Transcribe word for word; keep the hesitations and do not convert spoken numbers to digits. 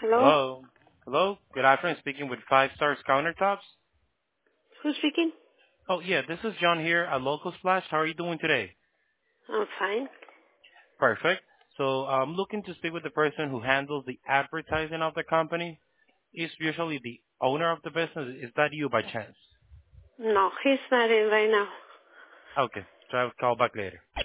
Hello? Hello. Hello. Good afternoon. Speaking with Five Stars Countertops. Who's speaking? Oh yeah, this is John here at Local Splash. How are you doing today? I'm fine. Perfect. So I'm looking to speak with the person who handles the advertising of the company. Is usually the owner of the business. Is that you by chance? No, he's not in right now. Okay. So I'll call back later.